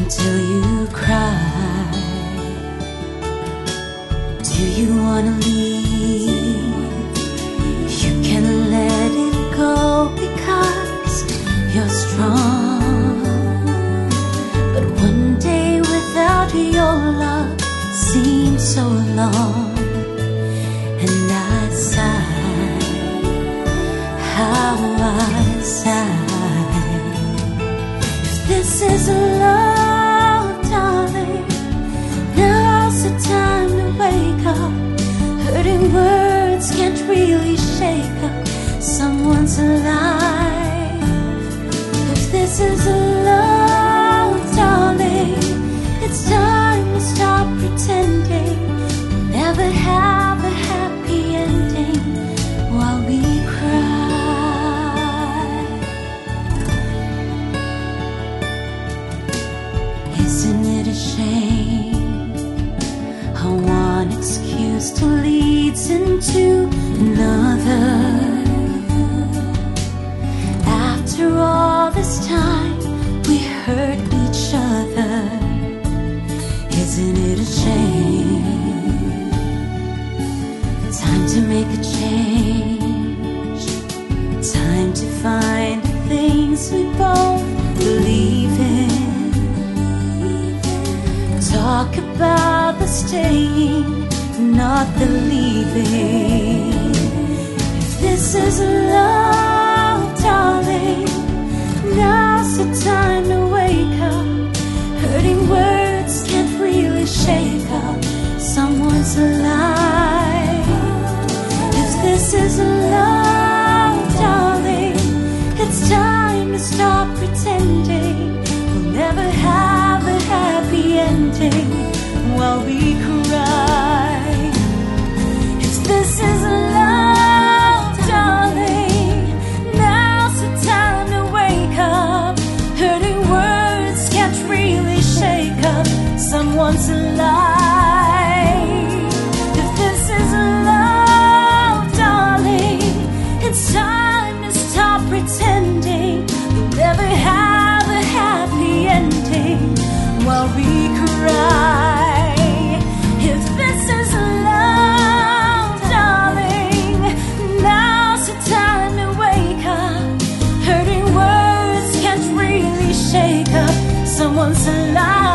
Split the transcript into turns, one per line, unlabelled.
until you cry. Do you wanna leave? You can let it go because you're strong. But one day without your love seems so long. And I sigh, how I sigh. If this is love, darling, now's the time to wake up. Hurting words can't really shake up someone's life. If this is love, darling, it's time to stop pretending. We'll never have a happy ending while we cry. Isn't it a shame how one excuse to leads into another? After all this time, we hurt each other. Isn't it a shame? Time to make a change. Time to find the things we both believe in. Talk about the staying, not the leaving. If this is love, darling, now's the time to wake up. Hurting words can't really shake up someone's life. If this is love, darling, it's time to stop pretending. We'll never have a happy ending while we cry. If this is love, darling, now's the time to wake up. Hurting words can't really shake up someone's life. If this is love, darling, it's time to stop pretending. We'll never have a happy ending while we cry. If this is love, darling, now's the time to wake up. Hurting words can't really shake up someone's life.